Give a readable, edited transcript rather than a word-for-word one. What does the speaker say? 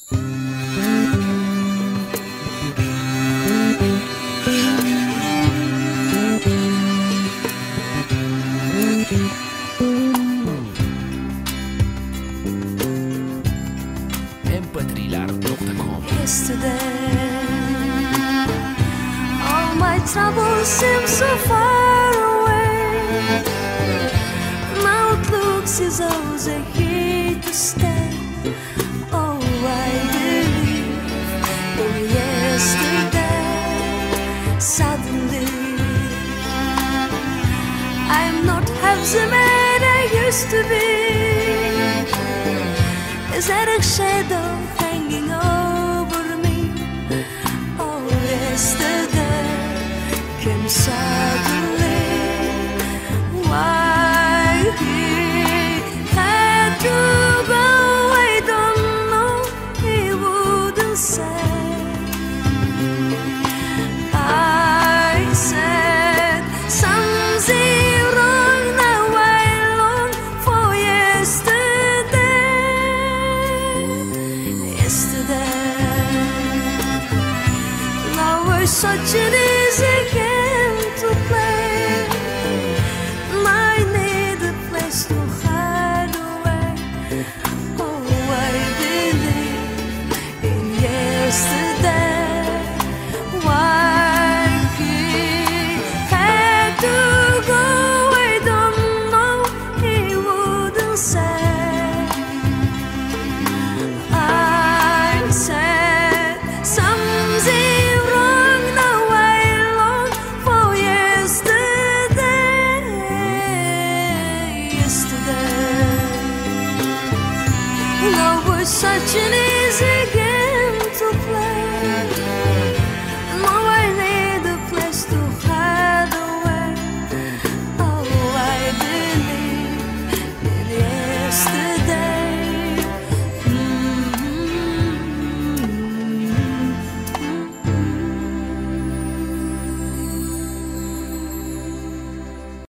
mp3lar.com. Yesterday, all my troubles seem so far away. Now it looks as though they're here to stay. Oh, I believe in yesterday. Suddenly, I'm not half the man I used to be. Is there a shadow hanging over me? Oh, yesterday came suddenly. Why he had to go, I don't know. He wouldn't say. I said something wrong. Now I long for yesterday. Now we're such an easy game.